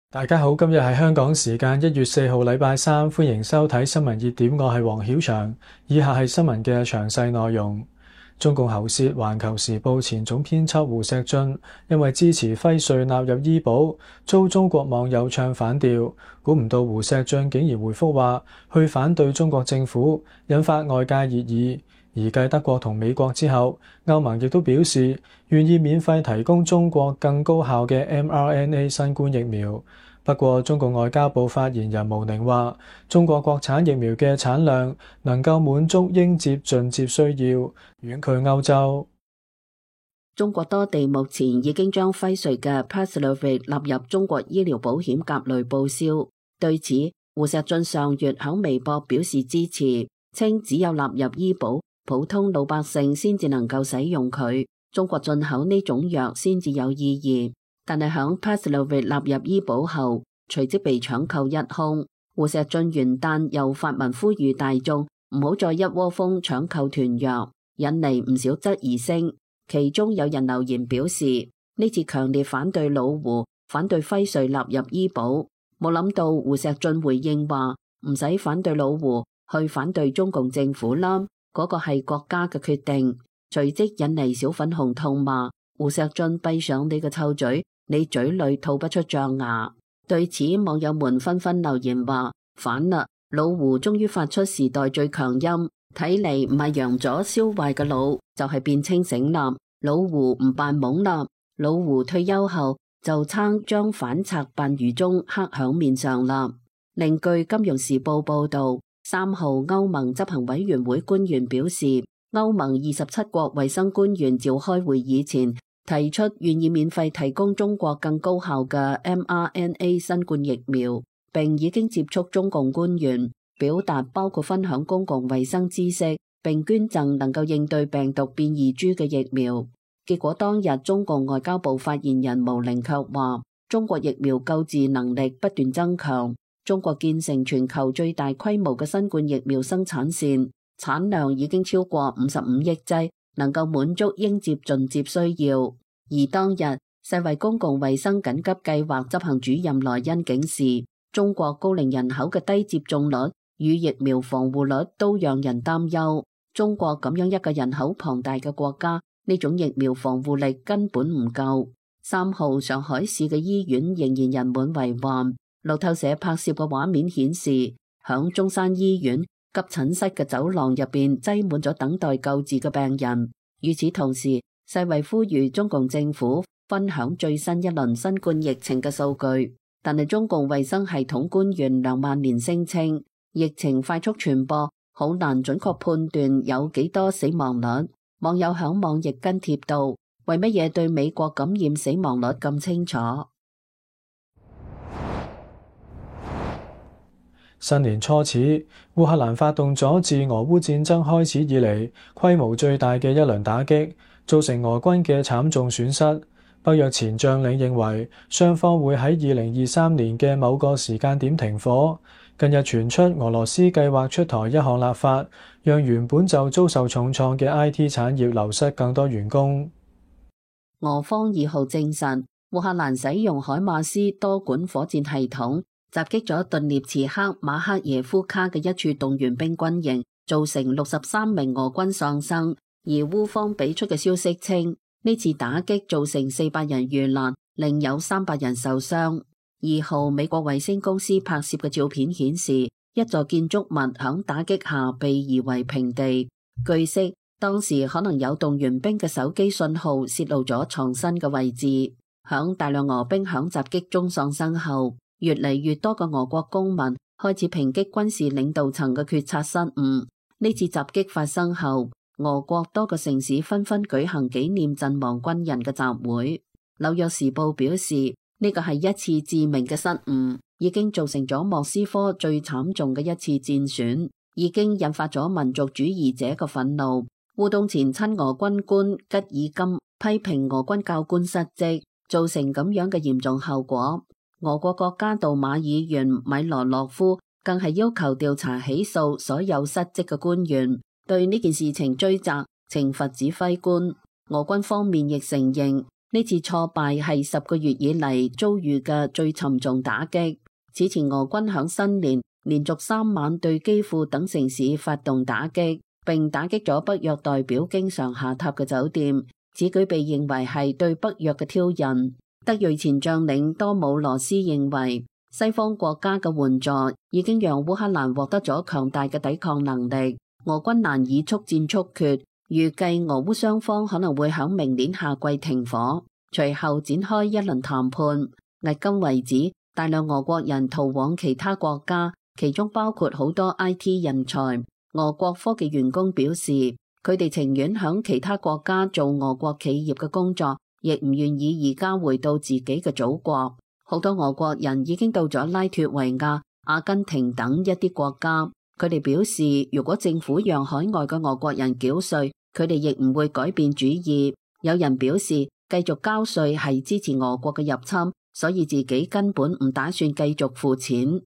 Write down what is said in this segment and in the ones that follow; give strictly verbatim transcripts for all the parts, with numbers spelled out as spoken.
大家好，今日係香港時間一月四號禮拜三，歡迎收睇新聞熱點，我係黃曉翔。以下係新聞嘅詳細內容。中共喉舌《環球時報》前總編輯胡錫進因為支持輝瑞納入醫保，遭中國網友唱反調。估唔到胡錫進竟然回覆話去反對中國政府，引發外界熱議。而繼德國同美國之後，歐盟亦都表示願意免費提供中國更高效嘅 M R N A 新冠疫苗。不過，中國外交部發言人毛寧話，中國國產疫苗嘅產量能夠滿足應接盡接需要，遠距歐洲。 中國多地目前已經將輝瑞嘅 Paxlovid 納入中國醫療保險甲類報銷。對此，胡錫進上月喺微博表示支持，稱只有納入醫保，普通老百姓先至能夠使用佢，中國進口呢種藥先至有意義。但係響 Paxlovid 納入醫保後，隨即被搶購一空。胡錫進元旦又發文呼籲大眾唔好再一窩蜂搶購團藥，引嚟唔少質疑聲。其中有人留言表示，呢次強烈反對老胡，反對輝瑞納入醫保。冇諗到胡錫進回應話唔使反對老胡，去反對中共政府啦，嗰個係國家嘅決定。隨即引嚟小粉紅痛罵胡錫進閉上你個臭嘴，你嘴裏吐不出象牙。對此，網友們紛紛留言話反啦，老胡終於發出時代最強音，睇嚟唔係陽咗燒壞嘅腦，就係變清醒啦。老胡唔扮懵啦，老胡退休後就撐將反賊扮愚忠刻響面上啦。另據金融時報報道，三號歐盟執行委員會官員表示，歐盟二十七國衛生官員召開會議前提出願意免費提供中國更高效嘅 M R N A 新冠疫苗，並已經接觸中共官員，表達包括分享公共衛生知識並捐贈能夠應對病毒變異株嘅疫苗。結果當日中共外交部發言人毛寧卻話，中國疫苗救治能力不斷增強，中國建成全球最大規模嘅新冠疫苗生產線，產量已經超過五十五億劑，能夠滿足應接盡接需要。而當日世衛公共衛生緊急計劃執行主任萊恩警示，中國高齡人口嘅低接種率與疫苗防護率都讓人擔憂。中國咁樣一個人口龐大嘅國家，呢種疫苗防護力根本唔夠。三號上海市嘅醫院仍然人滿為患。路透社拍攝嘅畫面顯示，響中山醫院急診室嘅走廊入邊擠滿咗等待救治嘅病人。與此同時，世衛呼籲中共政府分享最新一輪新冠疫情嘅數據，但係中共衛生系統官員梁萬年聲稱，疫情快速傳播，好難準確判斷有幾多死亡率。網友響網易跟帖道，為乜嘢對美國感染死亡率咁清楚？ 新年初始，烏克蘭發動咗自俄烏戰爭開始以嚟規模最大嘅一輪打擊，造成俄軍嘅慘重損失。北約前將領認為，雙方會喺二零二三年嘅某個時間點停火。近日傳出俄羅斯計劃出台一項立法，讓原本就遭受重創嘅 I T 產業流失更多員工。 俄方二號證實，烏克蘭使用海馬斯多管火箭系統襲擊咗頓涅茨克馬克耶夫卡嘅一處動員兵軍營，造成六十三名俄軍喪生。而烏方俾出嘅消息稱，呢次打擊造成四百人遇難，另有三百人受傷。二號美國衛星公司拍攝嘅照片顯示，一座建築物響打擊下被夷為平地。據悉，當時可能有動員兵嘅手機信號泄露咗藏身嘅位置。響大量俄兵響襲擊中喪生後，越嚟越多嘅俄國公民開始抨擊軍事領導層嘅決策失誤。呢次襲擊發生後，俄國多個城市紛紛舉行紀念陣亡軍人嘅集會。紐約時報表示，呢個係一次致命嘅失誤，已經造成咗莫斯科最慘重嘅一次戰損，已經引發咗民族主義者嘅憤怒。烏東前親俄軍官吉爾金批評俄軍教官失職，造成咁樣嘅嚴重後果。俄國國家杜馬議員米羅諾夫更係要求調查起訴所有失職嘅官員，對呢件事情追責懲罰指揮官。俄軍方面亦承認呢次挫敗係十個月以嚟遭遇嘅最沉重打擊。此前俄軍響新年連續三晚對基輔等城市發動打擊，並打擊咗北約代表經常下榻嘅酒店。此舉被認為係對北約嘅挑釁。德裔前將領多姆羅斯認為，西方國家嘅援助已經讓烏克蘭獲得咗強大嘅抵抗能力，俄軍難以速戰速決。預計俄烏雙方可能會響明年夏季停火，隨後展開一輪談判。迄今為止，大量俄國人逃往其他國家，其中包括好多 I T 人才。俄國科技員工表示，佢哋情願響其他國家做俄國企業嘅工作，亦唔願意而家回到自己嘅祖國。好多俄國人已經到咗拉脫維亞、阿根廷等一啲國家。佢哋表示，如果政府讓海外嘅俄國人繳稅，佢哋亦唔會改變主意。有人表示，繼續交稅係支持俄國嘅入侵，所以自己根本唔打算繼續付錢。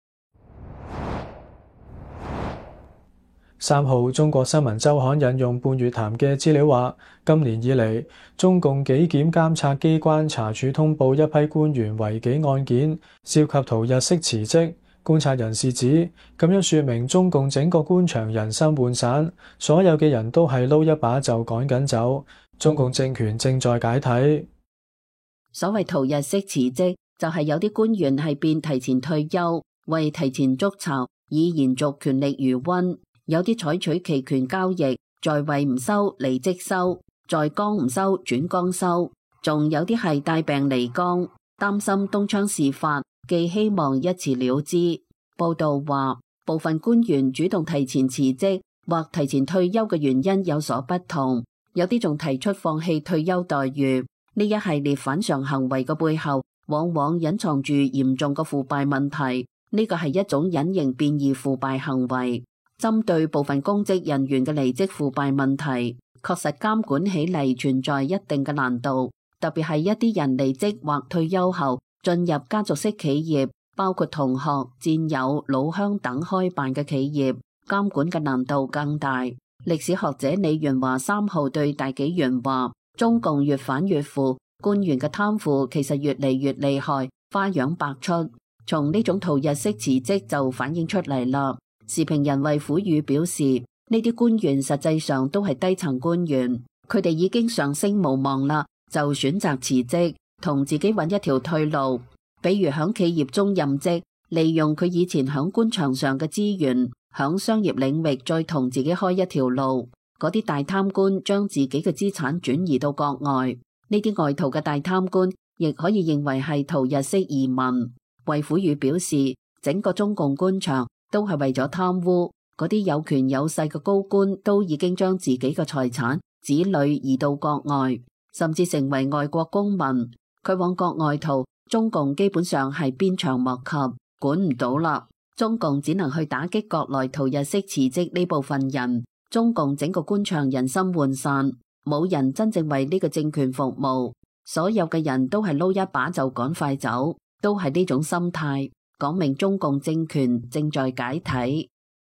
三號，中國新聞週刊引用半月談嘅資料話，今年以嚟，中共紀檢監察機關查處通報一批官員違紀案件，涉及逃日式辭職。觀察人士指，咁樣說明中共整個官場人心渙散，所有嘅人都係撈一把就趕緊走，中共政權正在解體。 所謂逃日式辭職，就係有啲官員係變提前退休，為提前築巢，以延續權力餘溫。有啲採取期權交易，在位唔收，離職收；在崗唔收，轉崗收。仲有啲係帶病離崗，擔心東窗事發，既希望一辭了之。報道話，部分官員主動提前辭職或提前退休嘅原因有所不同，有啲仲提出放棄退休待遇。呢一系列反常行為嘅背後，往往隱藏住嚴重嘅腐敗問題。呢個係一種隱形變異腐敗行為。針對部分公職人員嘅離職腐敗問題，確實監管起嚟存在一定嘅難度，特別係一啲人離職或退休後進入家族式企業，包括同學、戰友、老鄉等開辦嘅企業，監管嘅難度更大。歷史學者李元華三號對大紀元話，中共越反越腐，官員嘅貪腐其實越嚟越厲害，花樣百出。從呢種逃日式辭職就反映出嚟啦。時評人衛虎宇表示，呢啲官員實際上都係低層官員，佢哋已經上升無望啦，就選擇辭職，同自己揾一條退路。比如響企業中任職，利用佢以前響官場上嘅資源，響商業領域再同自己開一條路。嗰啲大貪官將自己嘅資產轉移到國外，呢啲外逃嘅大貪官亦可以認為係逃日式移民。衛虎宇表示，整個中共官場都係為咗貪污，嗰啲有權有勢嘅高官都已經將自己嘅財產、子女移到國外，甚至成為外國公民。佢往國外逃，中共基本上係鞭長莫及，管唔到啦。中共只能去打擊國內逃日式辭職呢部分人。中共整個官場人心渙散，冇人真正為呢個政權服務，所有嘅人都係撈一把就趕快走，都係呢種心態。講明中共政權正在解體。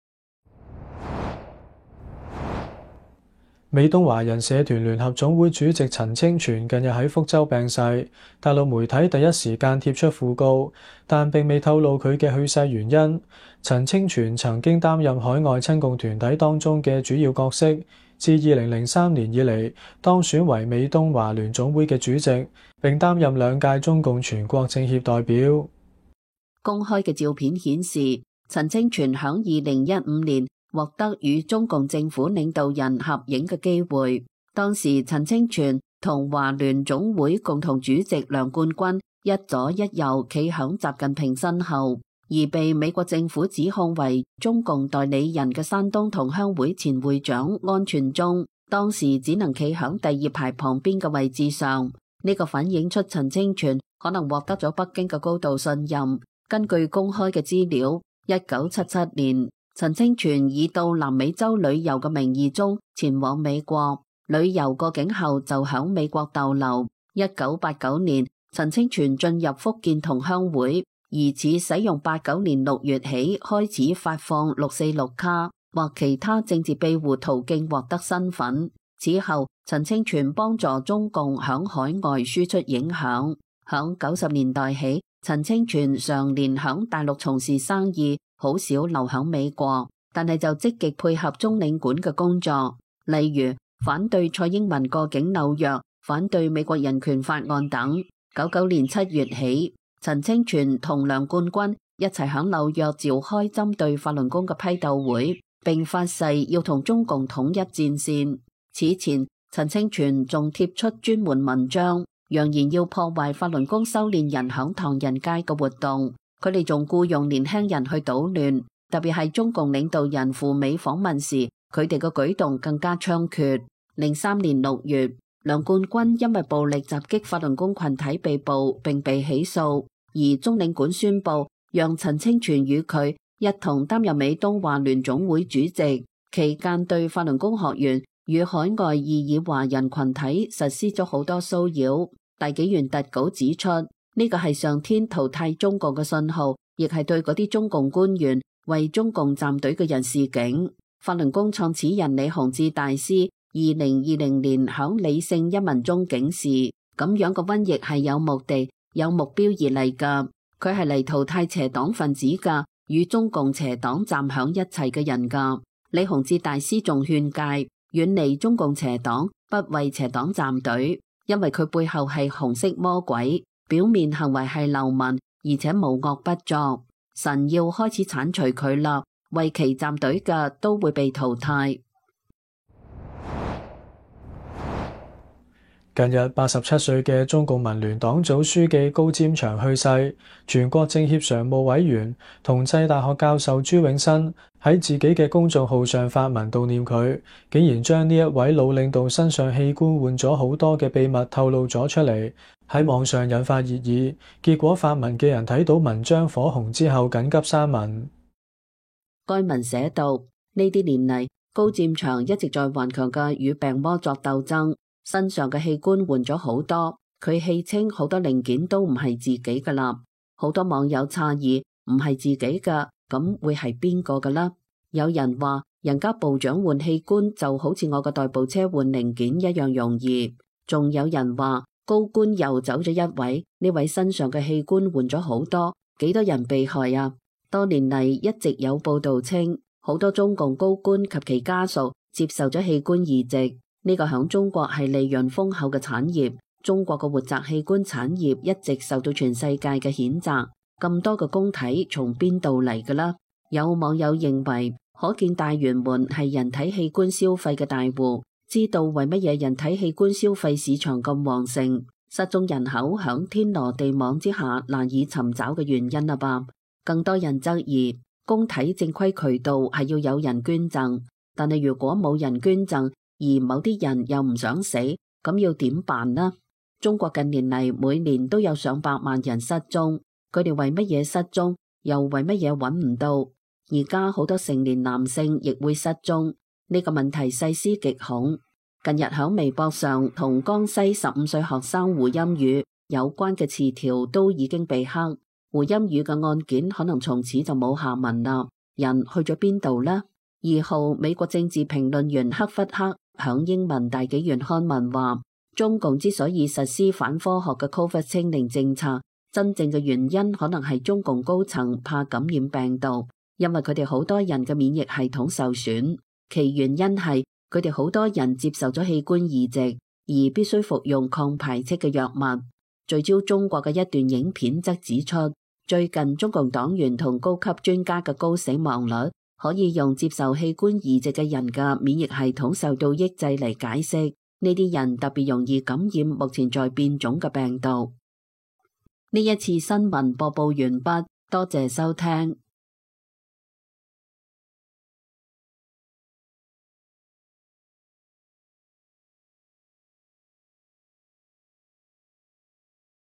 美東華人社團聯合總會主席陳清泉近日喺福州病逝，大陸媒體第一時間貼出訃告，但並未透露佢嘅去世原因。陳清泉曾經擔任海外親共團體當中嘅主要角色，自二零零三年以嚟當選為美東華聯總會嘅主席，並擔任兩屆中共全國政協代表。 公開嘅照片顯示，陳清泉響二零一五年獲得與中共政府領導人合影嘅機會。當時陳清泉同華聯總會共同主席梁冠軍一左一右企響習近平身後，而被美國政府指控為中共代理人嘅山東同鄉會前會長安全忠，當時只能企響第二排旁邊嘅位置上。呢個反映出陳清泉可能獲得咗北京嘅高度信任。根據公開嘅資料，一九七七年，陳清泉以到南美洲旅遊嘅名義中前往美國，旅遊過境後就響美國逗留。一九八九年，陳清泉進入福建同鄉會，疑似使用八九年六月起開始發放六四六卡或其他政治庇護途徑獲得身份。 此後，陳清泉幫助中共響海外輸出影響。響九十年代起，陳清泉常年響大陸從事生意，好少留響美國，但係就積極配合中領館嘅工作，例如反對蔡英文過境紐約、反對美國人權法案等。九九年七月起，陳清泉同梁冠軍一齊響紐約召開針對法輪功嘅批鬥會，並發誓要同中共統一戰線。此前，陳清泉仲貼出專門文章，揚言要破壞法輪功修煉人響唐人街嘅活動。佢哋仲僱用年輕人去搗亂，特別係中共領導人赴美訪問時，佢哋嘅舉動更加猖獗。零三年六月，梁冠軍因為暴力襲擊法輪功群體被捕並被起訴，而中領館宣布讓陳清泉與佢一同擔任美東華聯總會主席，期間對法輪功學員與海外異議華人群體實施咗好多騷擾。大紀元特稿指出，呢個係上天淘汰中共嘅信號，亦係對嗰啲中共官員為中共站隊嘅人示警。法輪功創始人李洪志大師二零二零年響理性一文中警示，咁樣嘅瘟疫係有目的、有目標而嚟噶，佢係嚟淘汰邪黨分子噶，與中共邪黨站響一齊嘅人噶。李洪志大師仲勸誡，遠離中共邪黨，不為邪黨站隊，因為佢背後係紅色魔鬼，表面行為係流氓，而且無惡不作。神要開始鏟除佢啦，為其站隊嘅都會被淘汰。 近日八十七歲嘅中共民聯黨組書記高占祥去世，全國政協常務委員、同濟大學教授朱永新喺自己嘅公眾號上發文悼念佢，竟然將呢一位老領導身上器官換咗好多嘅秘密透露咗出嚟，喺網上引發熱議。結果發文嘅人睇到文章火紅之後緊急刪文。 該文寫道：呢啲年嚟，高占祥一直在頑強嘅與病魔作鬥爭。身上嘅器官換咗好多，佢戲稱好多零件都唔係自己㗎啦。好多網友詫異，唔係自己㗎，咁會係邊個㗎啦？有人話，人家部長換器官就好似我個代步車換零件一樣容易。仲有人話，高官又走咗一位，呢位身上嘅器官換咗好多，幾多人被害啊？多年嚟一直有報道稱，好多中共高官及其家屬接受咗器官移植。呢個響中國係利潤豐厚嘅產業，中國嘅活摘器官產業一直受到全世界嘅譴責。咁多嘅公體從邊度嚟㗎啦？有網友認為，可見大圓門係人體器官消費嘅大戶，知道為乜嘢人體器官消費市場咁旺盛，失蹤人口響天羅地網之下難以尋找嘅原因啦吧？更多人質疑，公體正規渠道係要有人捐贈，但係如果冇人捐贈，而某啲人又唔想死，咁要點辦呢？中國近年嚟每年都有上百萬人失蹤，佢哋為乜嘢失蹤，又為乜嘢揾唔到？而家好多成年男性亦會失蹤，呢個問題細思極恐。近日響微博上同江西十五歲學生胡鑫宇有關嘅詞條都已經被黑，胡鑫宇嘅案件可能從此就冇下文啦。人去咗邊度呢？二號，美國政治評論員克弗克響英文大紀元刊文話，中共之所以實施反科學嘅 Covid 清零政策，真正嘅原因可能係中共高層怕感染病毒，因為佢哋好多人嘅免疫系統受損，其原因係佢哋好多人接受咗器官移植，而必須服用抗排斥嘅藥物。聚焦中國嘅一段影片則指出，最近中共黨員同高級專家嘅高死亡率，可以用接受器官移植嘅人嘅免疫系統受到抑制嚟解釋。呢啲人特別容易感染目前在變種嘅病毒。呢一次新聞播報完畢，多謝收聽。